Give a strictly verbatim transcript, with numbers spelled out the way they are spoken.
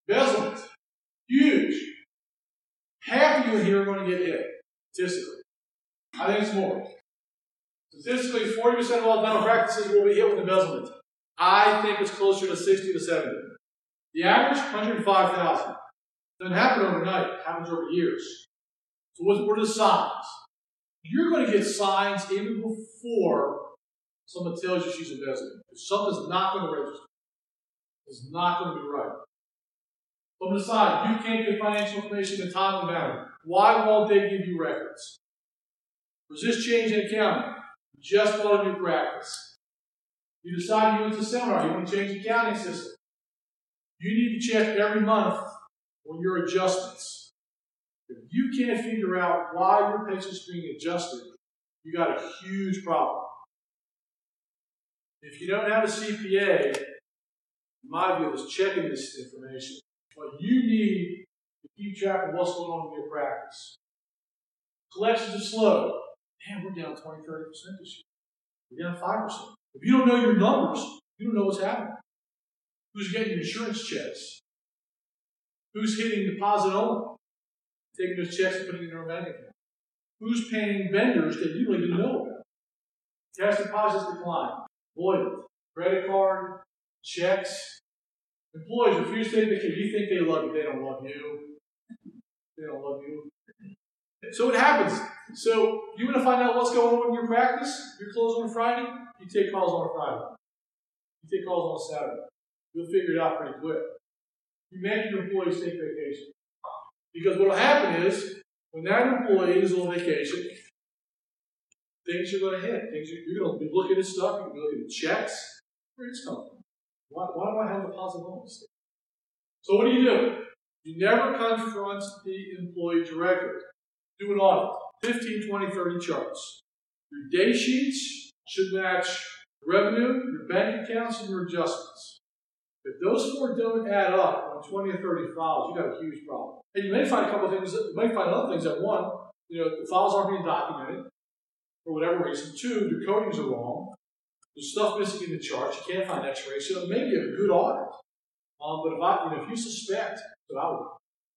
Embezzlement. Huge. Half of you in here are going to get hit, statistically. I think it's more. Statistically, forty percent of all dental practices will be hit with embezzlement. I think it's closer to sixty to seventy. The average, one hundred five thousand. Doesn't happen overnight. It happens over years. So what, what are the signs? You're going to get signs even before someone tells you she's embezzling. If something's not going to register, it's not going to be right. From the side, you can't get financial information in a timely manner. Why won't they give you records? Was this change in accounting? You just bought a new practice. You decide you went to seminar, you want to change the accounting system. You need to check every month on your adjustments. If you can't figure out why your patient's being adjusted, you got a huge problem. If you don't have a C P A, in my view, is checking this information. But you need to keep track of what's going on in your practice. Collections are slow. Man, we're down twenty, thirty percent this year. We're down five percent. If you don't know your numbers, you don't know what's happening. Who's getting insurance checks? Who's hitting deposit only? Taking those checks and putting it in their bank account. Who's paying vendors that you don't even know about? Cash deposits decline. Voided. Credit card, checks. Employees refuse to take vacation. You think they love you. They don't love you. They don't love you. So what happens? So you want to find out what's going on in your practice? You're closed on a Friday? You take calls on a Friday. You take calls on a Saturday. You'll figure it out pretty quick. You make your employees take vacation. Because what will happen is, when that employee is on vacation, things are going to hit. Things are, you're going to be looking at stuff. You're going to be looking at checks. Where did this come from? Why, why do I have a deposit on this thing? So what do you do? You never confront the employee directly. Do an audit. fifteen, twenty, thirty charts. Your day sheets should match revenue, your bank accounts, and your adjustments. If those four don't add up on twenty or thirty files, you got a huge problem. And you may find a couple of things, you may find other things that one, you know, the files aren't being documented for whatever reason. Two, the codings are wrong. There's stuff missing in the charts. You can't find x-rays. So maybe a good audit. Um, but if I, you know, if you suspect, so I would